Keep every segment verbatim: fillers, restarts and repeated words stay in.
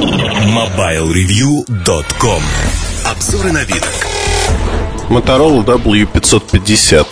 мобайл ревью точка ком. Обзоры новинок. Motorola дабл ю пятьсот пятьдесят.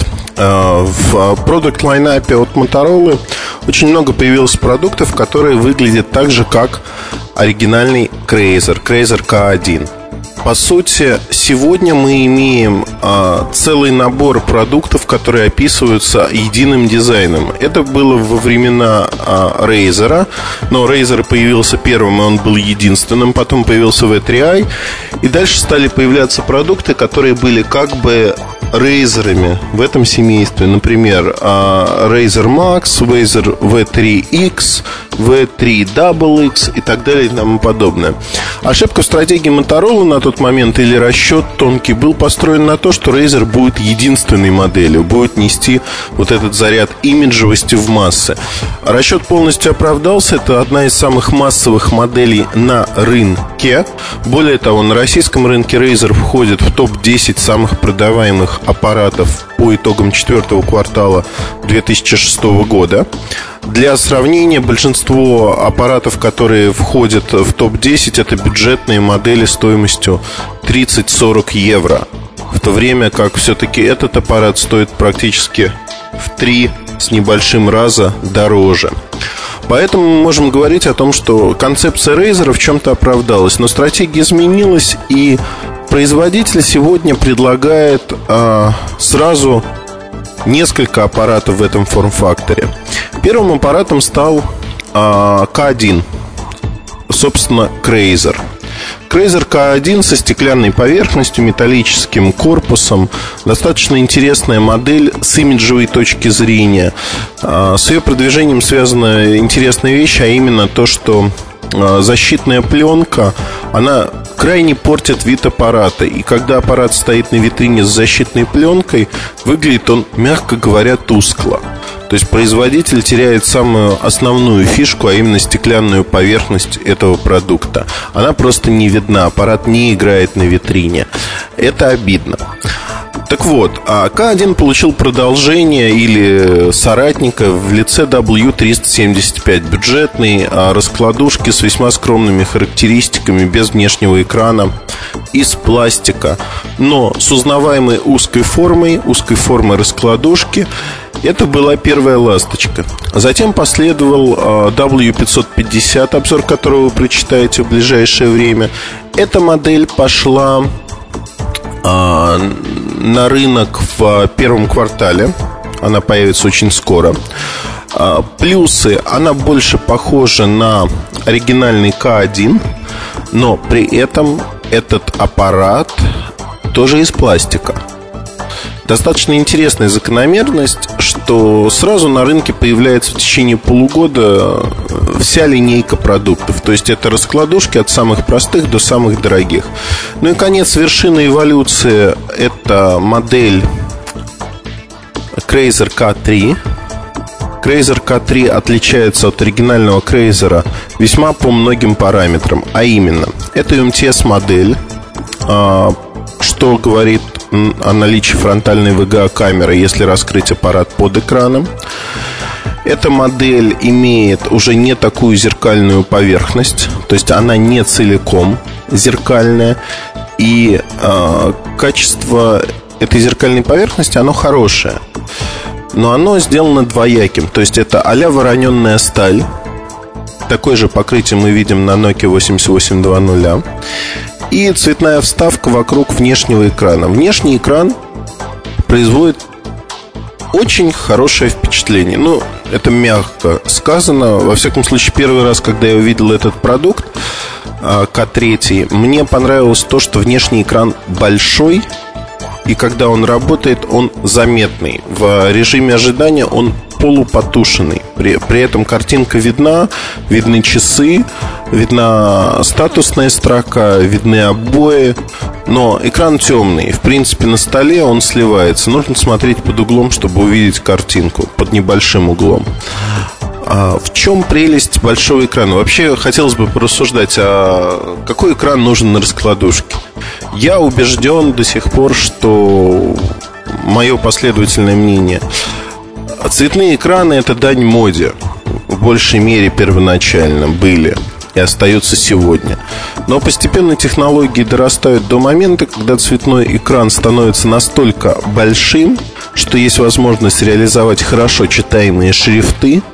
В продакт-лайнапе от Motorola очень много появилось продуктов, которые выглядят так же, как оригинальный Crazer, Crazer К один. По сути, сегодня мы имеем а, целый набор продуктов, которые описываются единым дизайном. Это было во времена а, Razer, но Razer появился первым, и он был единственным. Потом появился ви три ай, и дальше стали появляться продукты, которые были как бы Razer'ами в этом семействе. Например, а, Razer Max, Razer ви три икс, ви три икс икс и так далее и тому подобное. Ошибка в стратегии Motorola на тот момент, или расчет тонкий, был построен на то, что Razer будет единственной моделью, будет нести вот этот заряд имиджевости в массы. Расчет полностью оправдался. Это одна из самых массовых моделей на рынке. Более того, на российском рынке Razer входит в топ десять самых продаваемых аппаратов по итогам четвертого квартала две тысячи шестого года. Для сравнения, большинство аппаратов, которые входят в топ десять, это бюджетные модели стоимостью тридцать-сорок евро, в то время как все-таки этот аппарат стоит практически в три с небольшим раза дороже. Поэтому мы можем говорить о том, что концепция Razer в чем-то оправдалась, но стратегия изменилась, и производитель сегодня предлагает а, сразу несколько аппаратов в этом форм-факторе. Первым аппаратом стал а, К один, собственно, Crazer. Crazer К один со стеклянной поверхностью, металлическим корпусом. Достаточно интересная модель с имиджевой точки зрения. а, С ее продвижением связана интересная вещь, а именно то, что а, защитная пленка, она крайне портит вид аппарата. И когда аппарат стоит на витрине с защитной пленкой, выглядит он, мягко говоря, тускло. То есть производитель теряет самую основную фишку, а именно стеклянную поверхность этого продукта. Она просто не видна, аппарат не играет на витрине. Это обидно. Так вот, К один получил продолжение или соратника в лице дабл ю триста семьдесят пять. Бюджетный, раскладушки с весьма скромными характеристиками, без внешнего экрана, из пластика, но с узнаваемой узкой формой, узкой формой раскладушки. Это была первая ласточка. Затем последовал дабл ю пятьсот пятьдесят, обзор которого вы прочитаете в ближайшее время. Эта модель пошла а, на рынок в первом квартале. Она появится очень скоро. а, Плюсы: она больше похожа на оригинальный К один, но при этом этот аппарат тоже из пластика. Достаточно интересная закономерность, что сразу на рынке появляется в течение полугода вся линейка продуктов. То есть это раскладушки от самых простых до самых дорогих. Ну и конец, вершины эволюции — это модель Crazer К три. Crazer К три отличается от оригинального Crazer весьма по многим параметрам. А именно, это ю эм ти эс-модель, что говорит о наличии фронтальной ви га а-камеры, если раскрыть аппарат под экраном. Эта модель имеет уже не такую зеркальную поверхность, то есть она не целиком зеркальная. И э, качество этой зеркальной поверхности, оно хорошее, но оно сделано двояким. То есть это а-ля вороненная сталь. Такое же покрытие мы видим на Nokia восемьдесят восемь двадцать. И цветная вставка вокруг внешнего экрана. Внешний экран производит очень хорошее впечатление. Ну, это мягко сказано. Во всяком случае, первый раз, когда я увидел этот продукт К три, мне понравилось то, что внешний экран большой, и когда он работает, он заметный. В режиме ожидания он полупотушенный. При, при этом картинка видна, видны часы, видна статусная строка, видны обои, но экран темный. В принципе, на столе он сливается. Нужно смотреть под углом, чтобы увидеть картинку, под небольшим углом. А в чем прелесть большого экрана? Вообще, хотелось бы порассуждать, а какой экран нужен на раскладушке? Я убежден до сих пор, что мое последовательное мнение: цветные экраны — это дань моде. В большей мере первоначально были. и остается сегодня. Но постепенно технологии дорастают до момента, когда цветной экран становится настолько большим, что есть возможность реализовать хорошо читаемые шрифты,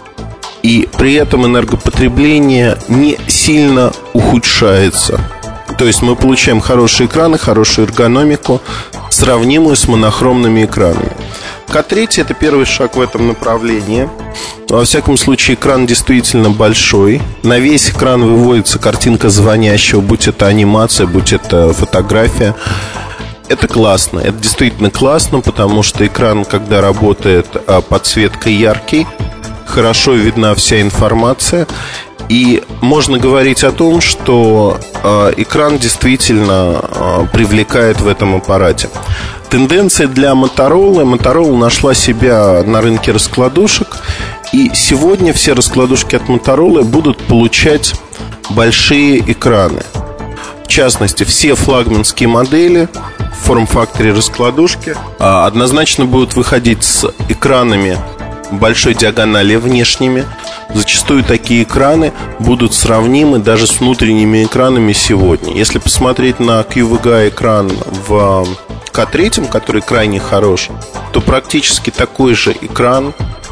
и при этом энергопотребление не сильно ухудшается. То есть мы получаем хорошие экраны, хорошую эргономику, сравнимую с монохромными экранами. К три — это первый шаг в этом направлении. Во всяком случае, экран действительно большой. На весь экран выводится картинка звонящего, будь это анимация, будь это фотография. Это классно, это действительно классно, потому что экран, когда работает, подсветка яркий, хорошо видна вся информация. И можно говорить о том, что э, экран действительно э, привлекает в этом аппарате. Тенденция для Motorola. Motorola нашла себя на рынке раскладушек. И сегодня все раскладушки от Motorola будут получать большие экраны. В частности, все флагманские модели в форм-факторе раскладушки э, однозначно будут выходить с экранами большой диагонали внешними. Зачастую такие экраны будут сравнимы даже с внутренними экранами сегодня. Если посмотреть на кью ви джи экран в К три, который крайне хорош, то практически такой же экран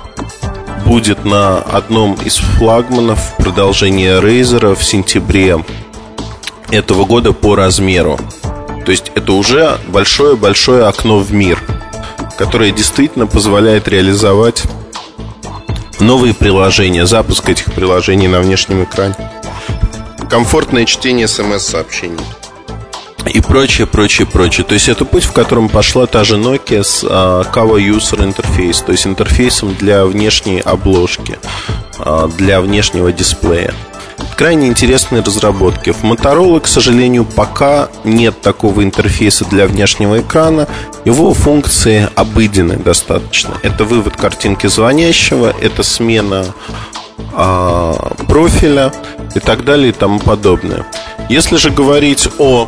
будет на одном из флагманов продолжения Razer в сентябре этого года по размеру. То есть это уже большое-большое окно в мир, которое действительно позволяет реализовать новые приложения, запуск этих приложений на внешнем экране, комфортное чтение смс-сообщений и прочее, прочее, прочее. То есть это путь, в котором пошла та же Nokia с uh, Cover User Interface, то есть интерфейсом для внешней обложки, uh, для внешнего дисплея. Крайне интересные разработки. В Motorola, к сожалению, пока нет такого интерфейса для внешнего экрана. Его функции обыденны достаточно. Это вывод картинки звонящего, это смена э, профиля и так далее и тому подобное. Если же говорить о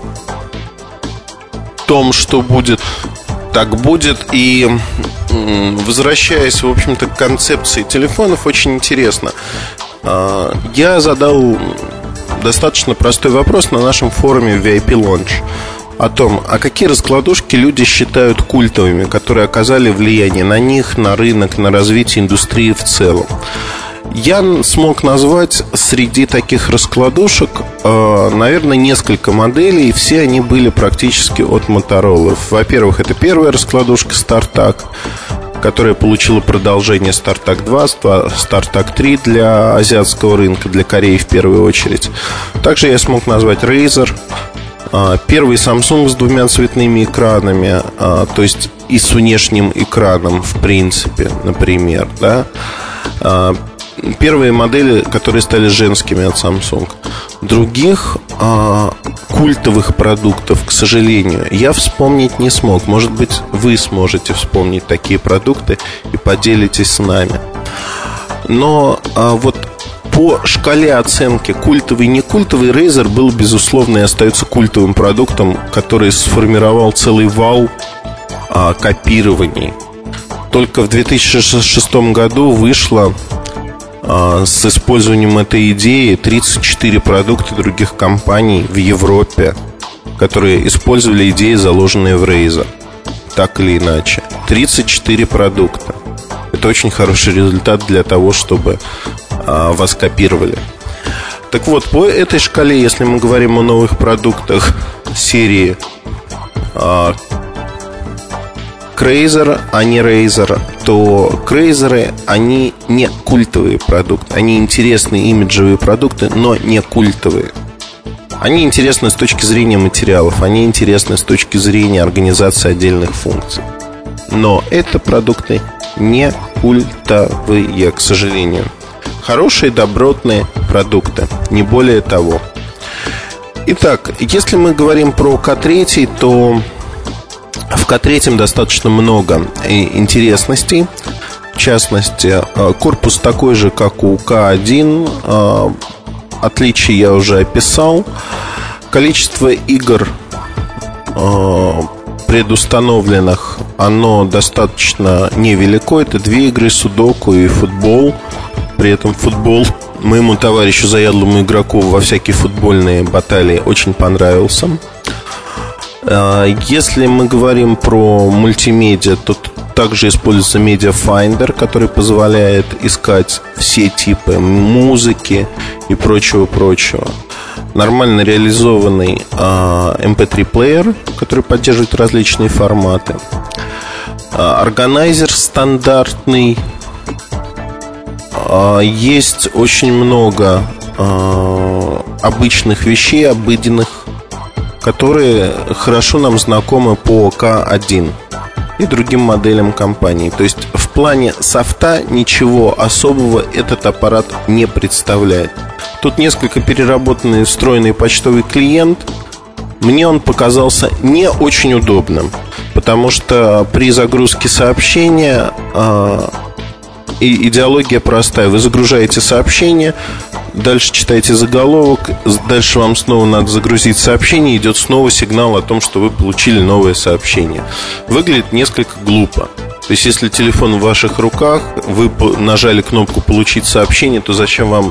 том, что будет, так будет. И возвращаясь, в общем-то, к концепции телефонов, очень интересно. Я задал достаточно простой вопрос на нашем форуме ви ай пи Launch о том, а какие раскладушки люди считают культовыми, которые оказали влияние на них, на рынок, на развитие индустрии в целом. Я смог назвать среди таких раскладушек, наверное, несколько моделей, и все они были практически от Motorola. Во-первых, это первая раскладушка StarTAC, которая получила продолжение StarTAC два, StarTAC три для азиатского рынка, для Кореи в первую очередь. Также я смог назвать Razer, первый Samsung с двумя цветными экранами, то есть и с внешним экраном, в принципе, например, да. Первые модели, которые стали женскими от Samsung. Других а, культовых продуктов, к сожалению, я вспомнить не смог. Может быть, вы сможете вспомнить такие продукты и поделитесь с нами. Но а, вот по шкале оценки культовый и не культовый, Razer был, безусловно, и остается культовым продуктом, который сформировал целый вал а, копирований. Только в две тысячи шестом году вышло с использованием этой идеи тридцать четыре продукта других компаний в Европе, которые использовали идеи, заложенные в Razer. Так или иначе, тридцать четыре продукта. Это очень хороший результат для того, чтобы а, вас копировали. Так вот, по этой шкале, если мы говорим о новых продуктах серии а, Razer, а не Razer, то Razer'ы, они не культовые продукты. Они интересные имиджевые продукты, но не культовые. Они интересны с точки зрения материалов, они интересны с точки зрения организации отдельных функций. Но это продукты не культовые, к сожалению. Хорошие, добротные продукты, не более того. Итак, если мы говорим про К три, то в К три достаточно много интересностей. В частности, корпус такой же, как у К один. Отличия я уже описал. Количество игр предустановленных, оно достаточно невелико. Это две игры, судоку и футбол. При этом футбол моему товарищу, заядлому игроку во всякие футбольные баталии, очень понравился. Если мы говорим про мультимедиа, то также используется Media Finder, который позволяет искать все типы музыки и прочего-прочего. Нормально реализованный эм пи три плеер, который поддерживает различные форматы. Органайзер стандартный. Есть очень много обычных вещей, обыденных, которые хорошо нам знакомы по К один и другим моделям компании. То есть в плане софта ничего особого этот аппарат не представляет. Тут несколько переработанный встроенный почтовый клиент. Мне он показался не очень удобным, потому что при загрузке сообщения э, и идеология простая. Вы загружаете сообщение, дальше читаете заголовок, дальше вам снова надо загрузить сообщение, идет снова сигнал о том, что вы получили новое сообщение. Выглядит несколько глупо. То есть, если телефон в ваших руках, вы нажали кнопку «Получить сообщение», то зачем вам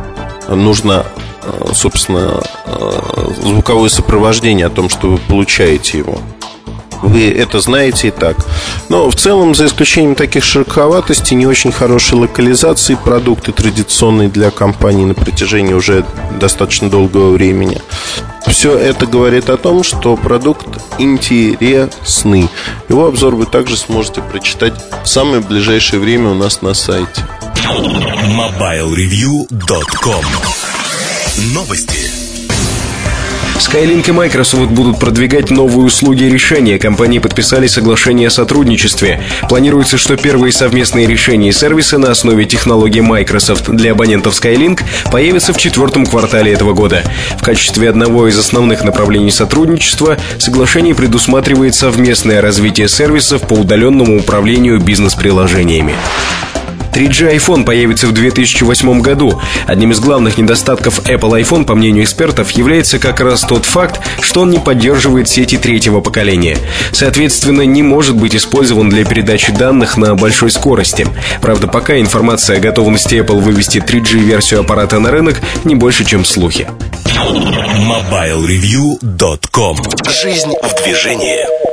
нужно, собственно, звуковое сопровождение о том, что вы получаете его? Вы это знаете и так. Но в целом, за исключением таких шероховатостей, не очень хорошей локализации, продукты традиционные для компании на протяжении уже достаточно долгого времени. Все это говорит о том, что продукт интересный. Его обзор вы также сможете прочитать в самое ближайшее время у нас на сайте мобайл ревью точка ком. Новости. Skylink и Microsoft будут продвигать новые услуги и решения. Компании подписали соглашение о сотрудничестве. Планируется, что первые совместные решения и сервисы на основе технологии Microsoft для абонентов Skylink появятся в четвертом квартале этого года. В качестве одного из основных направлений сотрудничества соглашение предусматривает совместное развитие сервисов по удаленному управлению бизнес-приложениями. три джи iPhone появится в две тысячи восьмом году. Одним из главных недостатков Apple iPhone, по мнению экспертов, является как раз тот факт, что он не поддерживает сети третьего поколения. Соответственно, не может быть использован для передачи данных на большой скорости. Правда, пока информация о готовности Apple вывести три джи-версию аппарата на рынок не больше, чем слухи. мобайл ревью точка ком. Жизнь в движении.